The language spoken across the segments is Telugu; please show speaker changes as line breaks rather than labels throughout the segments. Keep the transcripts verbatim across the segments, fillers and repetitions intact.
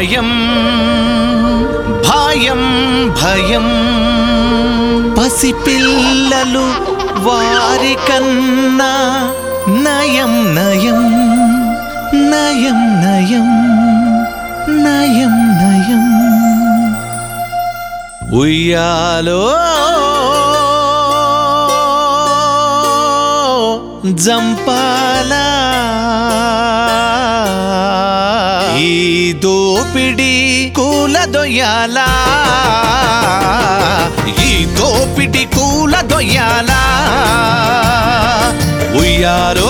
భయం భయం భయం పసిపిల్లలు వారికన్నా నయం నయం నయం నయం నయం నయం ఉయ్యాలో జంపాలా ఈ దోపిడి కూలదొయ్యాలా ఈ దోపిడి కూలదొయ్యాలా ఉయ్యాలో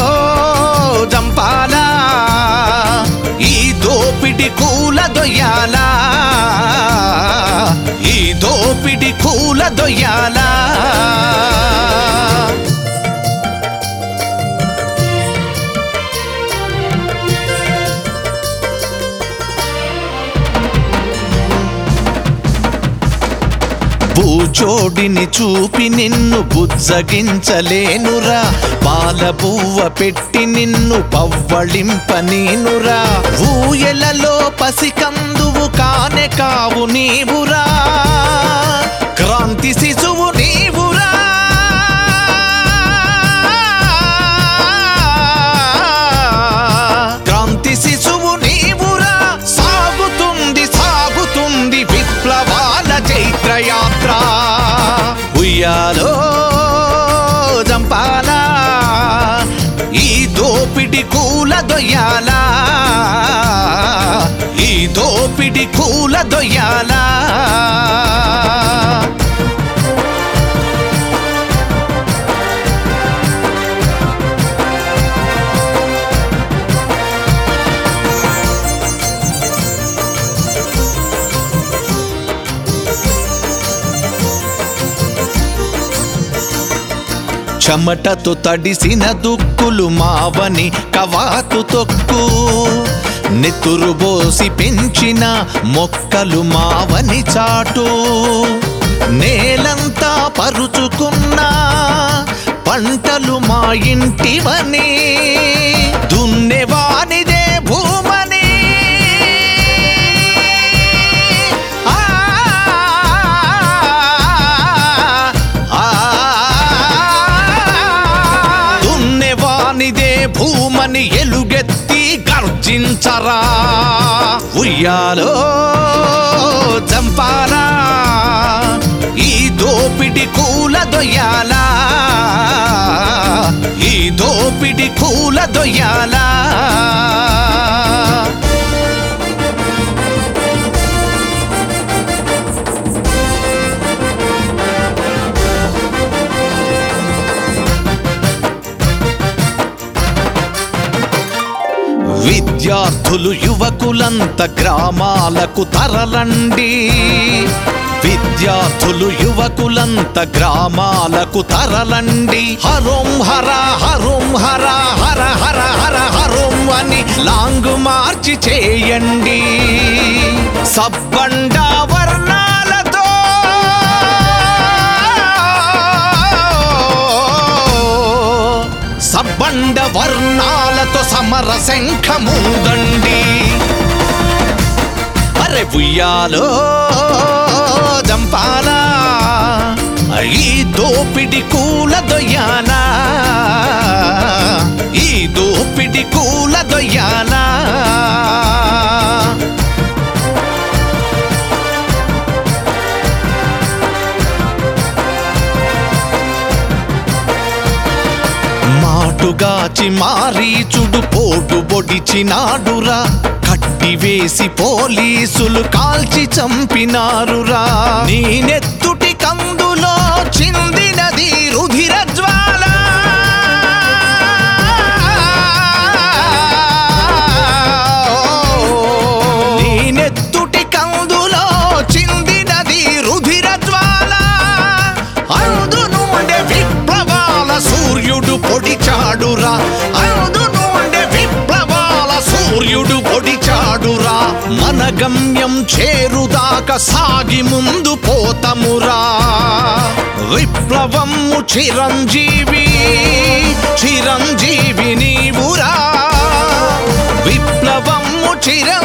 జంపాలా ఈ దోపిడి కూలదొయ్యాలా ఈ దోపిడి కూలదొయ్యాలా పూచోడిని చూపి నిన్ను బుజ్జగించలేనురా పాల పువ్వ పెట్టి నిన్ను పవ్వళింపనేనురా ఊయలలో పసికందువు కానే కావు నీవురా క్రాంతి శిశువు నీవురా క్రాంతి శిశువు నీవురా సాగుతుంది సాగుతుంది విప్లవాల చైత్రయాత్ర ఉయ్యాలో జంపాలా ఈ దోపిడి కూలదొయ్యాలా ఈ దోపిడి కూలదొయ్యాలా చెమటతో తడిసిన దుక్కులు మావని కవాతు తొక్కు నెత్తురు బోసి పెంచిన మొక్కలు మావని చాటు నేలంతా పరుచుకున్న పంటలు మా ఇంటివని దున్నేవానిదే భూమని భూమని ఎలుగెత్తి గర్జించరా ఉయ్యాలో జంపాలా ఈ దోపిడి కూలదొయ్యాలా ఈ దోపిడి కూలదొయ్యాలా విద్యార్థులు యువకులంత గ్రామాలకు తరలండి విద్యార్థులు యువకులంత గ్రామాలకు తరలండి హరోం హర హరోం హర హర హర హర హరోం అని లాంగు మార్చి చేయండి సబ్బండ వర్ణాలతో సబ్బండ వర్ణాలతో సమర శంఖమూదండి అరే ఉయ్యాలో జంపాలా ఈ దోపిడి కూలదొయ్యాలా ఈ దోపిడి కూలదొయ్యాలా మాటుగాచి మారీచుడు పోటు బొడిచినాడురా కట్టి వేసి పోలీసులు కాల్చి చంపినారురా నీ నెత్తుటి కందులో చిందినది రుధిర జ్వాల నీ నెత్తుటి కందులో చిందినది రుధిర జ్వాల అందు నుండే విప్లవాల సూర్యుడు పొడిచాడురా అందు నుండే విప్లవాల సూర్యుడు పొడిచాడురా మన గమ్యం చేరుదాకా సాగి ముందు పోతమురా విప్లవము చిరంజీవి చిరంజీవి నీవురా విప్లవము చిర